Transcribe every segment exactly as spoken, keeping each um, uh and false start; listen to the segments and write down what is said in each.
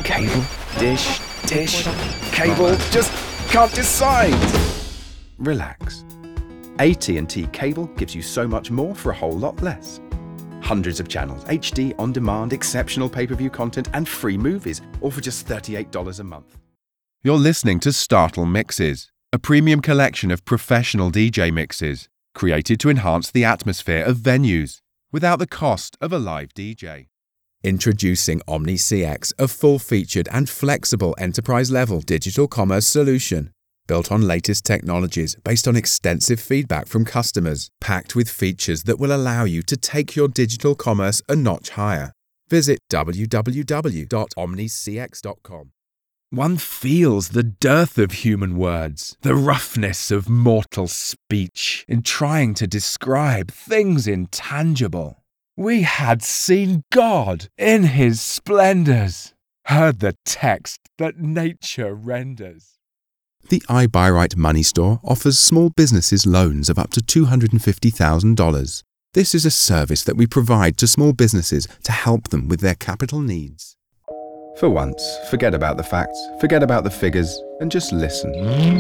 Cable, dish, dish, cable, just can't decide. Relax. A T and T Cable gives you so much more for a whole lot less. Hundreds of channels, H D, on-demand, exceptional pay-per-view content and free movies, all for just thirty-eight dollars a month. You're listening to Startle Mixes, a premium collection of professional D J mixes, created to enhance the atmosphere of venues, without the cost of a live D J. Introducing Omni C X, a full-featured and flexible enterprise-level digital commerce solution. Built on latest technologies based on extensive feedback from customers, packed with features that will allow you to take your digital commerce a notch higher. Visit w w w dot omni c x dot com. One feels the dearth of human words, the roughness of mortal speech in trying to describe things intangible. We had seen God in his splendors, heard the text that nature renders. The iBuyRight Money Store offers small businesses loans of up to two hundred fifty thousand dollars. This is a service that we provide to small businesses to help them with their capital needs. For once, forget about the facts, forget about the figures, and just listen.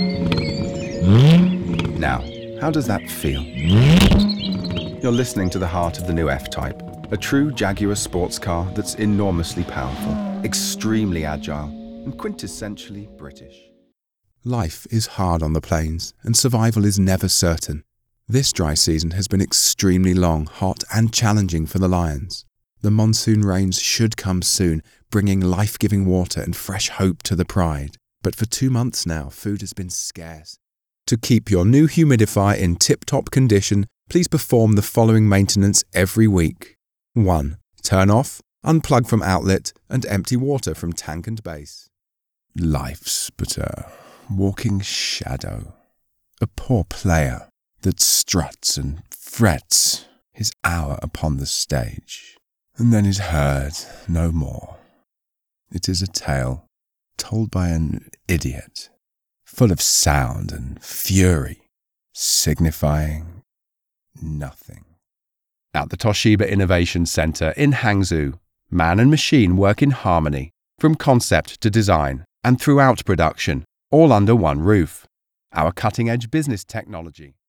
Now, how does that feel? You're listening to the heart of the new F-Type, a true Jaguar sports car that's enormously powerful, extremely agile, and quintessentially British. Life is hard on the plains, and survival is never certain. This dry season has been extremely long, hot, and challenging for the lions. The monsoon rains should come soon, bringing life-giving water and fresh hope to the pride. But for two months now, food has been scarce. To keep your new humidifier in tip-top condition, please perform the following maintenance every week. one. Turn off, unplug from outlet, and empty water from tank and base. Life's but a walking shadow, a poor player that struts and frets his hour upon the stage, and then is heard no more. It is a tale told by an idiot, full of sound and fury, signifying nothing. At the Toshiba Innovation Center in Hangzhou, man and machine work in harmony, from concept to design and throughout production, all under one roof. Our cutting-edge business technology